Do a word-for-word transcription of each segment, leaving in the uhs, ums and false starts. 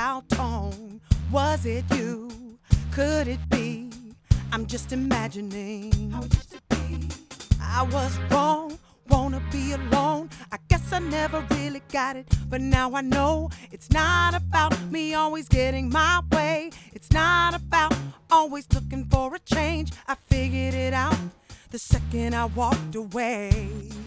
dial tone. Was it you? Could it be? I'm just imagining how it used to be. I was wrong, wanna be alone. I guess I never really got it, but now I know it's not about me always getting my way. It's not about always looking for a change. I figured it out the second I walked away.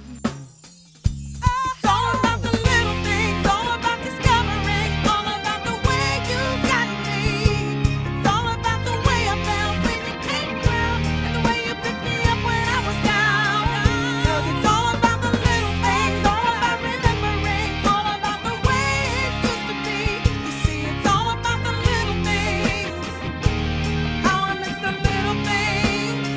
It's all about the little things, all about discovering, all about the way you got me. It's all about the way I felt when you came around, and the way you picked me up when I was down. 'Cause it's all about the little things, all about remembering, all about the way it used to be. You see, it's all about the little things, how I miss the little things.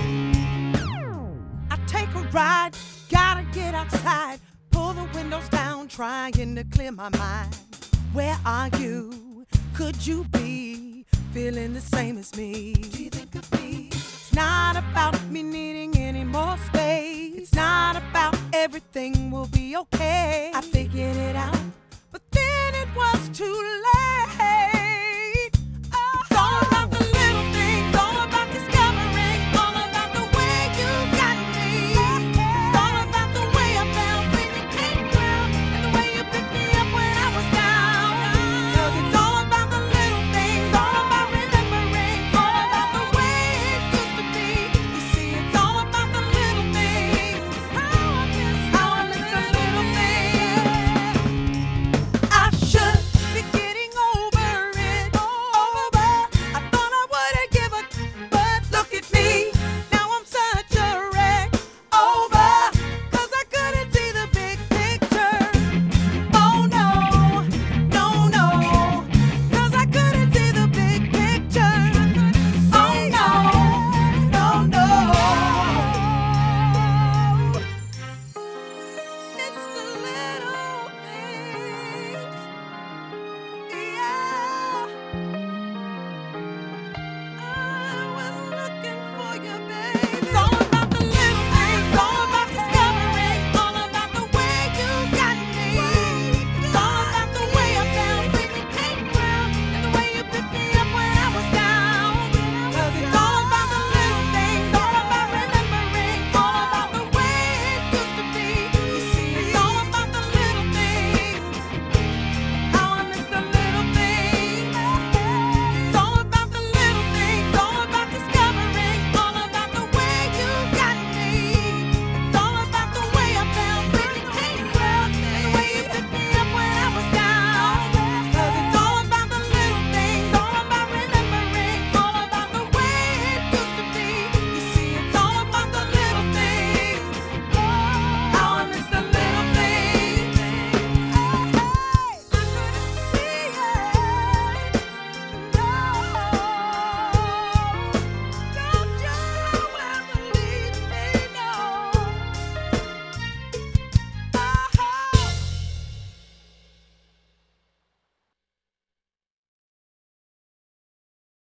I take a ride, gotta get outside, pull the windows down, trying to clear my mind. Where are you? Could you be feeling the same as me? Do you think of me? It's not about me needing any more space. It's not about everything will be okay. I figured it out, but then it was too late.